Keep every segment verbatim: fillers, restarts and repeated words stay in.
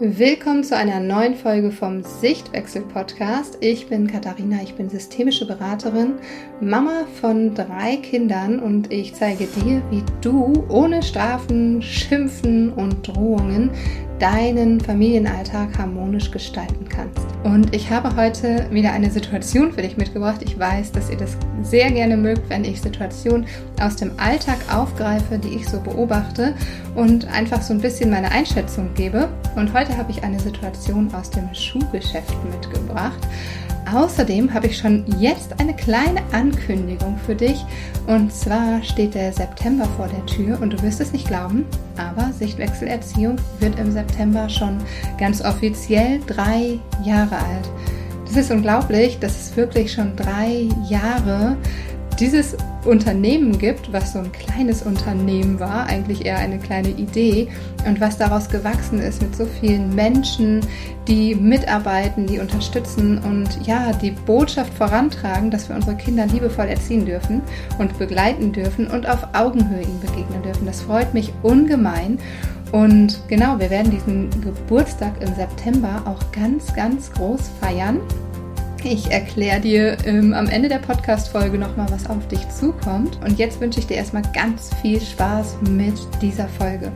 Willkommen zu einer neuen Folge vom Sichtwechsel-Podcast. Ich bin Katharina, ich bin systemische Beraterin, Mama von drei Kindern und ich zeige dir, wie du ohne Strafen, Schimpfen und Drohungen deinen Familienalltag harmonisch gestalten kannst. Und ich habe heute wieder eine Situation für dich mitgebracht. Ich weiß, dass ihr das sehr gerne mögt, wenn ich Situationen aus dem Alltag aufgreife, die ich so beobachte und einfach so ein bisschen meine Einschätzung gebe. Und heute habe ich eine Situation aus dem Schuhgeschäft mitgebracht. Außerdem habe ich schon jetzt eine kleine Ankündigung für dich. Und zwar steht der September vor der Tür und du wirst es nicht glauben, aber Sichtwechselerziehung wird im September schon ganz offiziell drei Jahre alt. Das ist unglaublich, dass es wirklich schon drei Jahre dieses Unternehmen gibt, was so ein kleines Unternehmen war, eigentlich eher eine kleine Idee und was daraus gewachsen ist mit so vielen Menschen, die mitarbeiten, die unterstützen und ja, die Botschaft vorantragen, dass wir unsere Kinder liebevoll erziehen dürfen und begleiten dürfen und auf Augenhöhe ihnen begegnen dürfen. Das freut mich ungemein. Und genau, wir werden diesen Geburtstag im September auch ganz, ganz groß feiern. Ich erkläre dir ähm, am Ende der Podcast-Folge nochmal, was auf dich zukommt. Und jetzt wünsche ich dir erstmal ganz viel Spaß mit dieser Folge.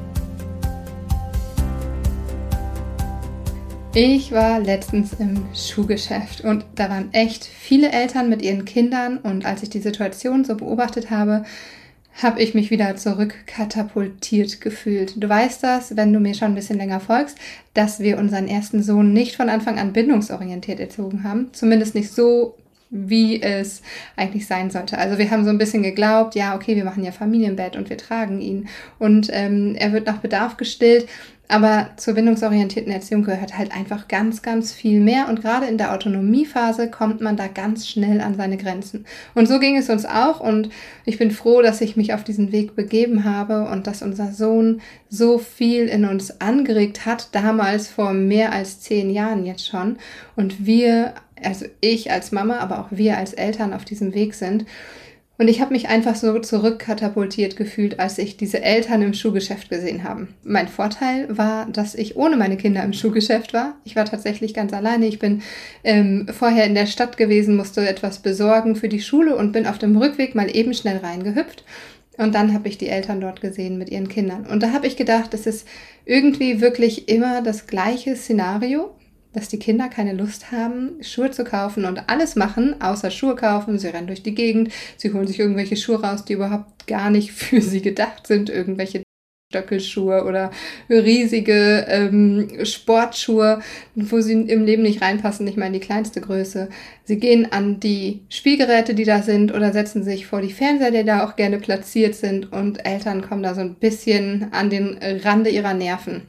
Ich war letztens im Schuhgeschäft und da waren echt viele Eltern mit ihren Kindern. Und als ich die Situation so beobachtet habe, habe ich mich wieder zurückkatapultiert gefühlt. Du weißt das, wenn du mir schon ein bisschen länger folgst, dass wir unseren ersten Sohn nicht von Anfang an bindungsorientiert erzogen haben. Zumindest nicht so, wie es eigentlich sein sollte. Also wir haben so ein bisschen geglaubt, ja, okay, wir machen ja Familienbett und wir tragen ihn und ähm, er wird nach Bedarf gestillt. Aber zur bindungsorientierten Erziehung gehört halt einfach ganz, ganz viel mehr. Und gerade in der Autonomiephase kommt man da ganz schnell an seine Grenzen. Und so ging es uns auch. Und ich bin froh, dass ich mich auf diesen Weg begeben habe und dass unser Sohn so viel in uns angeregt hat, damals vor mehr als zehn Jahren jetzt schon. Und wir, also ich als Mama, aber auch wir als Eltern auf diesem Weg sind. Und ich habe mich einfach so zurückkatapultiert gefühlt, als ich diese Eltern im Schuhgeschäft gesehen habe. Mein Vorteil war, dass ich ohne meine Kinder im Schuhgeschäft war. Ich war tatsächlich ganz alleine. Ich bin ähm, vorher in der Stadt gewesen, musste etwas besorgen für die Schule und bin auf dem Rückweg mal eben schnell reingehüpft. Und dann habe ich die Eltern dort gesehen mit ihren Kindern. Und da habe ich gedacht, das ist irgendwie wirklich immer das gleiche Szenario, dass die Kinder keine Lust haben, Schuhe zu kaufen und alles machen, außer Schuhe kaufen. Sie rennen durch die Gegend, sie holen sich irgendwelche Schuhe raus, die überhaupt gar nicht für sie gedacht sind, irgendwelche Stöckelschuhe oder riesige ähm, Sportschuhe, wo sie im Leben nicht reinpassen, nicht mal in die kleinste Größe. Sie gehen an die Spielgeräte, die da sind, oder setzen sich vor die Fernseher, die da auch gerne platziert sind, und Eltern kommen da so ein bisschen an den Rande ihrer Nerven.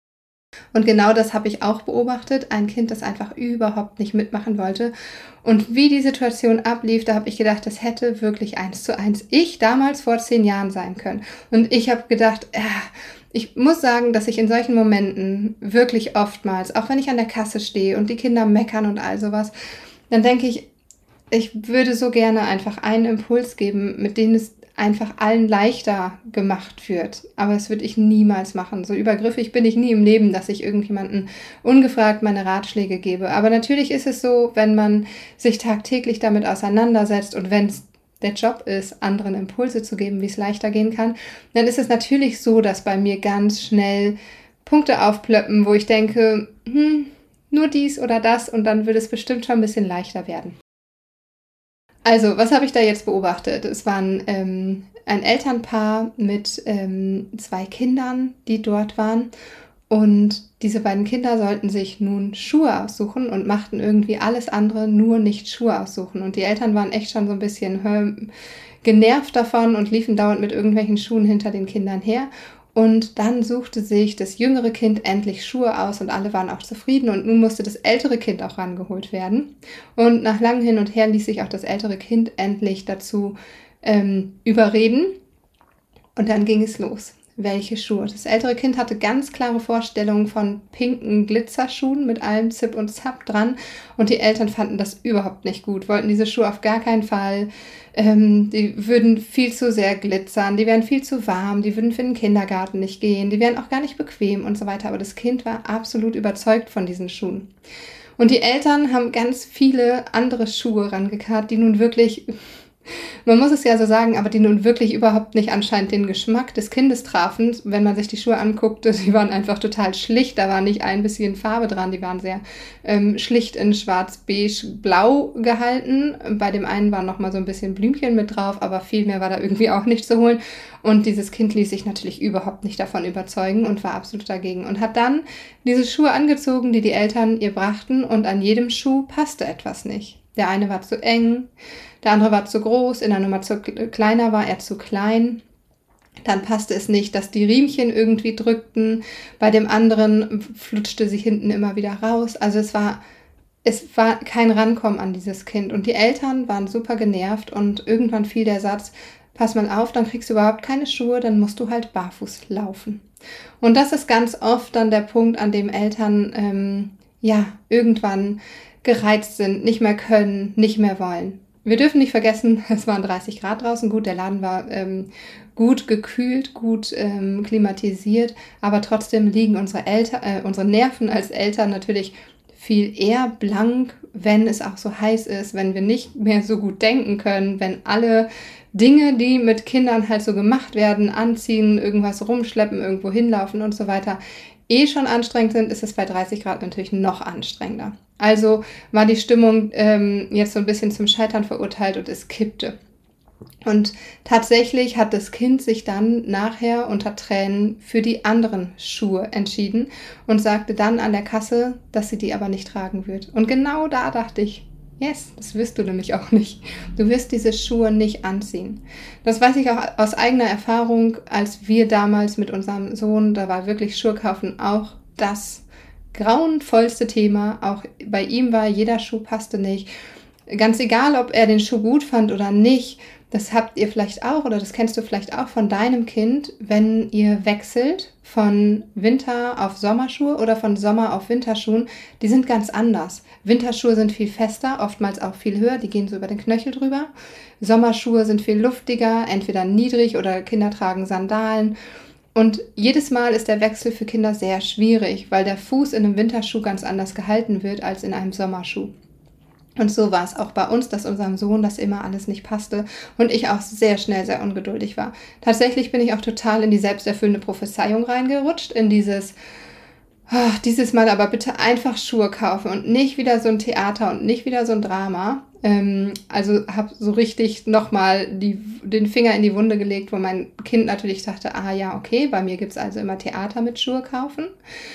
Und genau das habe ich auch beobachtet. Ein Kind, das einfach überhaupt nicht mitmachen wollte. Und wie die Situation ablief, da habe ich gedacht, das hätte wirklich eins zu eins ich damals vor zehn Jahren sein können. Und ich habe gedacht, äh, ich muss sagen, dass ich in solchen Momenten wirklich oftmals, auch wenn ich an der Kasse stehe und die Kinder meckern und all sowas, dann denke ich, ich würde so gerne einfach einen Impuls geben, mit dem es einfach allen leichter gemacht wird. Aber das würde ich niemals machen. So übergriffig bin ich nie im Leben, dass ich irgendjemanden ungefragt meine Ratschläge gebe. Aber natürlich ist es so, wenn man sich tagtäglich damit auseinandersetzt und wenn es der Job ist, anderen Impulse zu geben, wie es leichter gehen kann, dann ist es natürlich so, dass bei mir ganz schnell Punkte aufplöppen, wo ich denke, hm, nur dies oder das, und dann wird es bestimmt schon ein bisschen leichter werden. Also, was habe ich da jetzt beobachtet? Es waren ähm, ein Elternpaar mit ähm, zwei Kindern, die dort waren. Und diese beiden Kinder sollten sich nun Schuhe aussuchen und machten irgendwie alles andere, nur nicht Schuhe aussuchen. Und die Eltern waren echt schon so ein bisschen hör, genervt davon und liefen dauernd mit irgendwelchen Schuhen hinter den Kindern her. Und dann suchte sich das jüngere Kind endlich Schuhe aus und alle waren auch zufrieden. Und nun musste das ältere Kind auch rangeholt werden. Und nach langem Hin und Her ließ sich auch das ältere Kind endlich dazu ähm, überreden. Und dann ging es los. welche Schuhe. Das ältere Kind hatte ganz klare Vorstellungen von pinken Glitzerschuhen mit allem Zip und Zap dran und die Eltern fanden das überhaupt nicht gut, wollten diese Schuhe auf gar keinen Fall. Ähm, die würden viel zu sehr glitzern, die wären viel zu warm, die würden für den Kindergarten nicht gehen, die wären auch gar nicht bequem und so weiter. Aber das Kind war absolut überzeugt von diesen Schuhen. Und die Eltern haben ganz viele andere Schuhe rangekarrt, die nun wirklich... Man muss es ja so sagen, aber die nun wirklich überhaupt nicht anscheinend den Geschmack des Kindes trafen. Wenn man sich die Schuhe anguckte, die waren einfach total schlicht. Da war nicht ein bisschen Farbe dran. Die waren sehr ähm, schlicht in schwarz, beige, blau gehalten. Bei dem einen war noch mal so ein bisschen Blümchen mit drauf, aber viel mehr war da irgendwie auch nicht zu holen. Und dieses Kind ließ sich natürlich überhaupt nicht davon überzeugen und war absolut dagegen. Und hat dann diese Schuhe angezogen, die die Eltern ihr brachten. Und an jedem Schuh passte etwas nicht. Der eine war zu eng, der andere war zu groß, in der Nummer zu kleiner war er zu klein. Dann passte es nicht, dass die Riemchen irgendwie drückten. Bei dem anderen flutschte sie hinten immer wieder raus. Also es war, es war kein Rankommen an dieses Kind. Und die Eltern waren super genervt und irgendwann fiel der Satz, pass mal auf, dann kriegst du überhaupt keine Schuhe, dann musst du halt barfuß laufen. Und das ist ganz oft dann der Punkt, an dem Eltern ähm, ja irgendwann gereizt sind, nicht mehr können, nicht mehr wollen. Wir dürfen nicht vergessen, es waren dreißig Grad draußen. Gut, der Laden war ähm, gut gekühlt, gut ähm, klimatisiert, aber trotzdem liegen unsere Eltern, äh, unsere Nerven als Eltern natürlich viel eher blank, wenn es auch so heiß ist, wenn wir nicht mehr so gut denken können, wenn alle Dinge, die mit Kindern halt so gemacht werden, anziehen, irgendwas rumschleppen, irgendwo hinlaufen und so weiter, eh schon anstrengend sind, ist es bei dreißig Grad natürlich noch anstrengender. Also war die Stimmung ähm, jetzt so ein bisschen zum Scheitern verurteilt und es kippte. Und tatsächlich hat das Kind sich dann nachher unter Tränen für die anderen Schuhe entschieden und sagte dann an der Kasse, dass sie die aber nicht tragen wird. Und genau da dachte ich, yes, das wirst du nämlich auch nicht. Du wirst diese Schuhe nicht anziehen. Das weiß ich auch aus eigener Erfahrung, als wir damals mit unserem Sohn, da war wirklich Schuhe kaufen auch das grauenvollste Thema. Auch bei ihm war, jeder Schuh passte nicht. Ganz egal, ob er den Schuh gut fand oder nicht, das habt ihr vielleicht auch oder das kennst du vielleicht auch von deinem Kind, wenn ihr wechselt von Winter auf Sommerschuhe oder von Sommer auf Winterschuhen, die sind ganz anders. Winterschuhe sind viel fester, oftmals auch viel höher, die gehen so über den Knöchel drüber. Sommerschuhe sind viel luftiger, entweder niedrig oder Kinder tragen Sandalen. Und jedes Mal ist der Wechsel für Kinder sehr schwierig, weil der Fuß in einem Winterschuh ganz anders gehalten wird als in einem Sommerschuh. Und so war es auch bei uns, dass unserem Sohn das immer alles nicht passte und ich auch sehr schnell sehr ungeduldig war. Tatsächlich bin ich auch total in die selbsterfüllende Prophezeiung reingerutscht, in dieses, oh, dieses Mal aber bitte einfach Schuhe kaufen und nicht wieder so ein Theater und nicht wieder so ein Drama. Ähm, also habe so richtig nochmal den Finger in die Wunde gelegt, wo mein Kind natürlich dachte, ah ja, okay, bei mir gibt's also immer Theater mit Schuhe kaufen.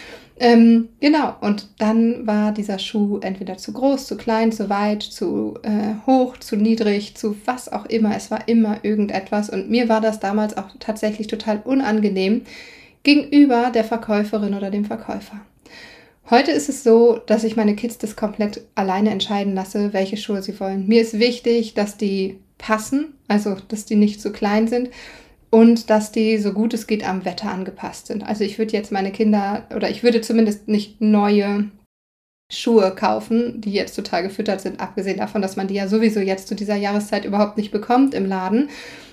Ähm, genau, und dann war dieser Schuh entweder zu groß, zu klein, zu weit, zu äh, hoch, zu niedrig, zu was auch immer. Es war immer irgendetwas und mir war das damals auch tatsächlich total unangenehm gegenüber der Verkäuferin oder dem Verkäufer. Heute ist es so, dass ich meine Kids das komplett alleine entscheiden lasse, welche Schuhe sie wollen. Mir ist wichtig, dass die passen, also dass die nicht zu klein sind. Und dass die, so gut es geht, am Wetter angepasst sind. Also ich würde jetzt meine Kinder, oder ich würde zumindest nicht neue Schuhe kaufen, die jetzt total gefüttert sind, abgesehen davon, dass man die ja sowieso jetzt zu dieser Jahreszeit überhaupt nicht bekommt im Laden.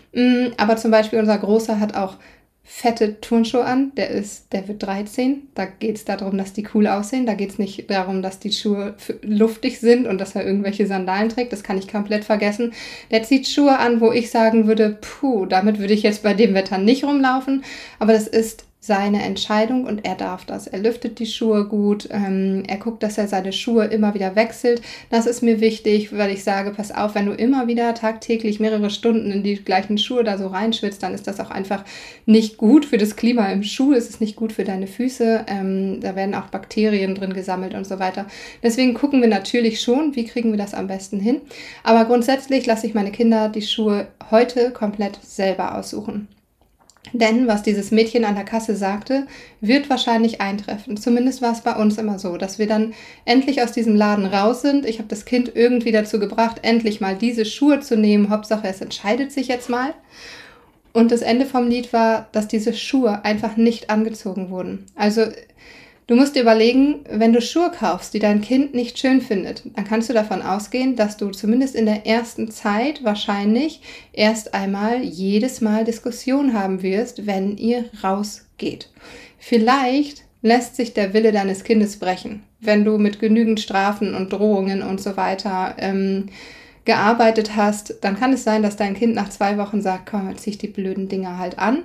Aber zum Beispiel unser Großer hat auch fette Turnschuhe an, der ist, der wird dreizehn. Da geht es darum, dass die cool aussehen. Da geht es nicht darum, dass die Schuhe luftig sind und dass er irgendwelche Sandalen trägt. Das kann ich komplett vergessen. Der zieht Schuhe an, wo ich sagen würde, puh, damit würde ich jetzt bei dem Wetter nicht rumlaufen. Aber das ist seine Entscheidung und er darf das. Er lüftet die Schuhe gut, ähm, er guckt, dass er seine Schuhe immer wieder wechselt. Das ist mir wichtig, weil ich sage, pass auf, wenn du immer wieder tagtäglich mehrere Stunden in die gleichen Schuhe da so reinschwitzt, dann ist das auch einfach nicht gut für das Klima im Schuh, es ist nicht gut für deine Füße, ähm, da werden auch Bakterien drin gesammelt und so weiter. Deswegen gucken wir natürlich schon, wie kriegen wir das am besten hin. Aber grundsätzlich lasse ich meine Kinder die Schuhe heute komplett selber aussuchen. Denn was dieses Mädchen an der Kasse sagte, wird wahrscheinlich eintreffen. Zumindest war es bei uns immer so, dass wir dann endlich aus diesem Laden raus sind. Ich habe das Kind irgendwie dazu gebracht, endlich mal diese Schuhe zu nehmen. Hauptsache, es entscheidet sich jetzt mal. Und das Ende vom Lied war, dass diese Schuhe einfach nicht angezogen wurden. Also du musst dir überlegen, wenn du Schuhe kaufst, die dein Kind nicht schön findet, dann kannst du davon ausgehen, dass du zumindest in der ersten Zeit wahrscheinlich erst einmal jedes Mal Diskussion haben wirst, wenn ihr rausgeht. Vielleicht lässt sich der Wille deines Kindes brechen, wenn du mit genügend Strafen und Drohungen und so weiter ähm, gearbeitet hast. Dann kann es sein, dass dein Kind nach zwei Wochen sagt, komm, jetzt zieh ich die blöden Dinger halt an.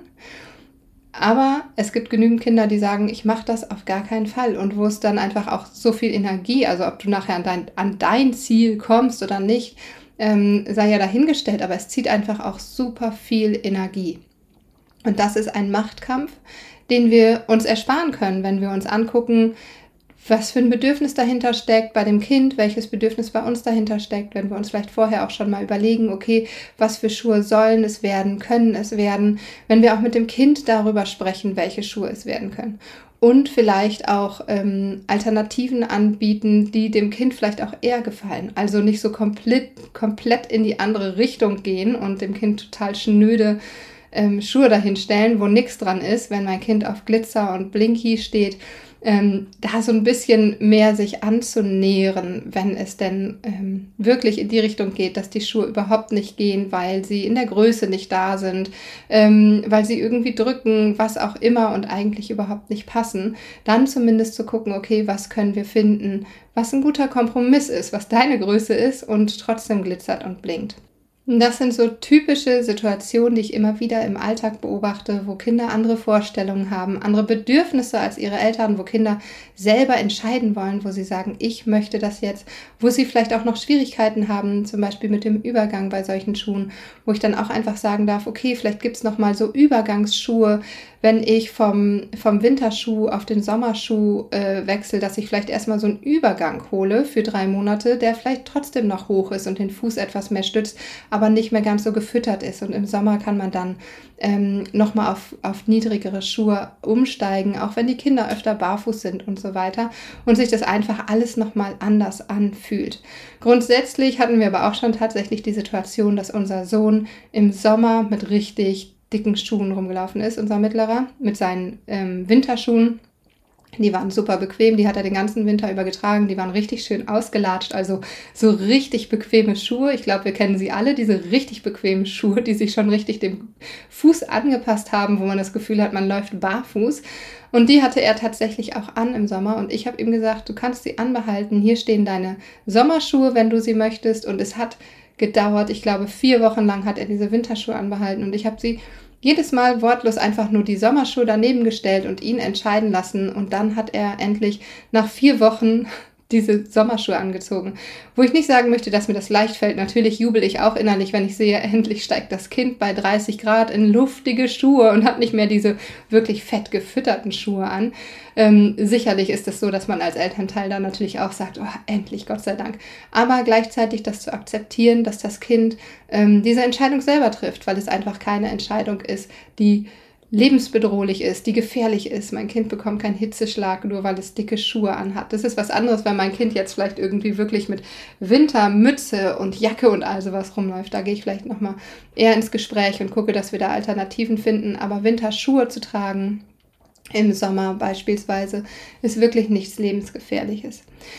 Aber es gibt genügend Kinder, die sagen, ich mache das auf gar keinen Fall. Und wo es dann einfach auch so viel Energie, also ob du nachher an dein, an dein Ziel kommst oder nicht, ähm, sei ja dahingestellt. Aber es zieht einfach auch super viel Energie. Und das ist ein Machtkampf, den wir uns ersparen können, wenn wir uns angucken, was für ein Bedürfnis dahinter steckt bei dem Kind, welches Bedürfnis bei uns dahinter steckt, wenn wir uns vielleicht vorher auch schon mal überlegen, okay, was für Schuhe sollen es werden, können es werden, wenn wir auch mit dem Kind darüber sprechen, welche Schuhe es werden können. Und vielleicht auch ähm, Alternativen anbieten, die dem Kind vielleicht auch eher gefallen. Also nicht so komplett, komplett in die andere Richtung gehen und dem Kind total schnöde ähm, Schuhe dahinstellen, wo nichts dran ist, wenn mein Kind auf Glitzer und Blinky steht. Ähm, da so ein bisschen mehr sich anzunähern, wenn es denn ähm, wirklich in die Richtung geht, dass die Schuhe überhaupt nicht gehen, weil sie in der Größe nicht da sind, ähm, weil sie irgendwie drücken, was auch immer und eigentlich überhaupt nicht passen, dann zumindest zu gucken, okay, was können wir finden, was ein guter Kompromiss ist, was deine Größe ist und trotzdem glitzert und blinkt. Das sind so typische Situationen, die ich immer wieder im Alltag beobachte, wo Kinder andere Vorstellungen haben, andere Bedürfnisse als ihre Eltern, wo Kinder selber entscheiden wollen, wo sie sagen, ich möchte das jetzt, wo sie vielleicht auch noch Schwierigkeiten haben, zum Beispiel mit dem Übergang bei solchen Schuhen, wo ich dann auch einfach sagen darf, okay, vielleicht gibt es nochmal so Übergangsschuhe, wenn ich vom, vom Winterschuh auf den Sommerschuh äh, wechsle, dass ich vielleicht erstmal so einen Übergang hole für drei Monate, der vielleicht trotzdem noch hoch ist und den Fuß etwas mehr stützt, aber nicht mehr ganz so gefüttert ist. Und im Sommer kann man dann ähm, nochmal auf, auf niedrigere Schuhe umsteigen, auch wenn die Kinder öfter barfuß sind und so weiter und sich das einfach alles nochmal anders anfühlt. Grundsätzlich hatten wir aber auch schon tatsächlich die Situation, dass unser Sohn im Sommer mit richtig dicken Schuhen rumgelaufen ist, unser Mittlerer, mit seinen ähm, Winterschuhen. Die waren super bequem, die hat er den ganzen Winter über getragen, die waren richtig schön ausgelatscht, also so richtig bequeme Schuhe. Ich glaube, wir kennen sie alle, diese richtig bequemen Schuhe, die sich schon richtig dem Fuß angepasst haben, wo man das Gefühl hat, man läuft barfuß. Und die hatte er tatsächlich auch an im Sommer und ich habe ihm gesagt, du kannst sie anbehalten, hier stehen deine Sommerschuhe, wenn du sie möchtest. Und es hat gedauert, ich glaube, vier Wochen lang hat er diese Winterschuhe anbehalten und ich habe sie jedes Mal wortlos einfach nur die Sommerschuhe daneben gestellt und ihn entscheiden lassen. Und dann hat er endlich nach vier Wochen diese Sommerschuhe angezogen. Wo ich nicht sagen möchte, dass mir das leicht fällt. Natürlich jubel ich auch innerlich, wenn ich sehe, endlich steigt das Kind bei dreißig Grad in luftige Schuhe und hat nicht mehr diese wirklich fett gefütterten Schuhe an. Ähm, sicherlich ist es so, dass man als Elternteil dann natürlich auch sagt, oh, endlich, Gott sei Dank. Aber gleichzeitig das zu akzeptieren, dass das Kind ähm, diese Entscheidung selber trifft, weil es einfach keine Entscheidung ist, die lebensbedrohlich ist, die gefährlich ist. Mein Kind bekommt keinen Hitzeschlag, nur weil es dicke Schuhe anhat. Das ist was anderes, wenn mein Kind jetzt vielleicht irgendwie wirklich mit Wintermütze und Jacke und all sowas rumläuft. Da gehe ich vielleicht nochmal eher ins Gespräch und gucke, dass wir da Alternativen finden. Aber Winterschuhe zu tragen, im Sommer beispielsweise, ist wirklich nichts Lebensgefährliches.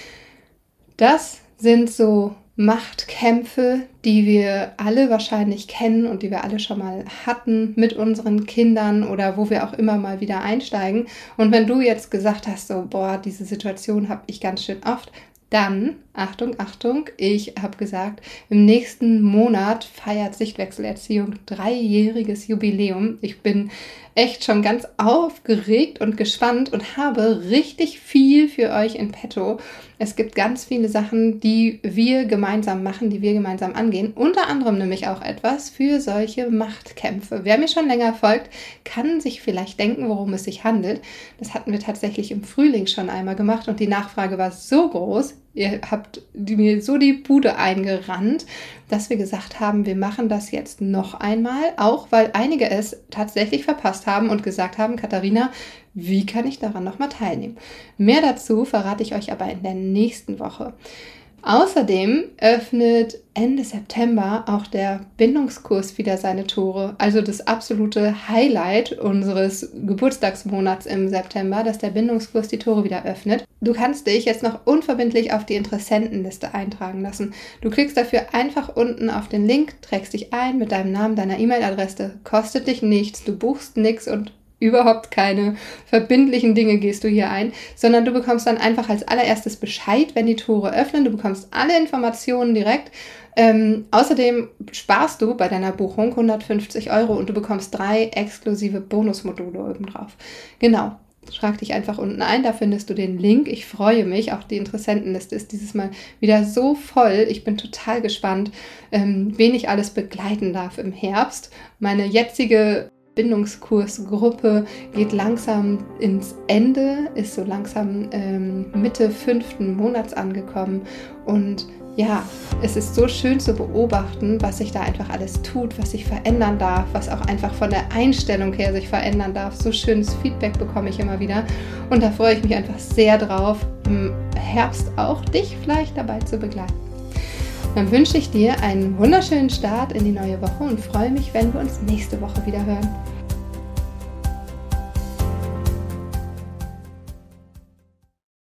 Das sind so Machtkämpfe, die wir alle wahrscheinlich kennen und die wir alle schon mal hatten mit unseren Kindern oder wo wir auch immer mal wieder einsteigen. Und wenn du jetzt gesagt hast, so, boah, diese Situation habe ich ganz schön oft, dann, Achtung, Achtung, ich habe gesagt, im nächsten Monat feiert Sichtwechselerziehung dreijähriges Jubiläum. Ich bin echt schon ganz aufgeregt und gespannt und habe richtig viel für euch in petto. Es gibt ganz viele Sachen, die wir gemeinsam machen, die wir gemeinsam angehen. Unter anderem nämlich auch etwas für solche Machtkämpfe. Wer mir schon länger folgt, kann sich vielleicht denken, worum es sich handelt. Das hatten wir tatsächlich im Frühling schon einmal gemacht und die Nachfrage war so groß, ihr habt mir so die Bude eingerannt, dass wir gesagt haben, wir machen das jetzt noch einmal, auch weil einige es tatsächlich verpasst haben und gesagt haben, Katharina, wie kann ich daran nochmal teilnehmen? Mehr dazu verrate ich euch aber in der nächsten Woche. Außerdem öffnet Ende September auch der Bindungskurs wieder seine Tore. Also das absolute Highlight unseres Geburtstagsmonats im September, dass der Bindungskurs die Tore wieder öffnet. Du kannst dich jetzt noch unverbindlich auf die Interessentenliste eintragen lassen. Du klickst dafür einfach unten auf den Link, trägst dich ein mit deinem Namen, deiner E-Mail-Adresse, kostet dich nichts, du buchst nichts und überhaupt keine verbindlichen Dinge gehst du hier ein, sondern du bekommst dann einfach als allererstes Bescheid, wenn die Tore öffnen. Du bekommst alle Informationen direkt. Ähm, außerdem sparst du bei deiner Buchung hundertfünfzig Euro und du bekommst drei exklusive Bonusmodule obendrauf. Genau. Trag dich einfach unten ein, da findest du den Link. Ich freue mich, auch die Interessentenliste ist dieses Mal wieder so voll. Ich bin total gespannt, ähm, wen ich alles begleiten darf im Herbst. Meine jetzige Bindungskursgruppe geht langsam ins Ende, ist so langsam ähm, Mitte fünften Monats angekommen und ja, es ist so schön zu beobachten, was sich da einfach alles tut, was sich verändern darf, was auch einfach von der Einstellung her sich verändern darf. So schönes Feedback bekomme ich immer wieder und da freue ich mich einfach sehr drauf, im Herbst auch dich vielleicht dabei zu begleiten. Dann wünsche ich dir einen wunderschönen Start in die neue Woche und freue mich, wenn wir uns nächste Woche wieder hören.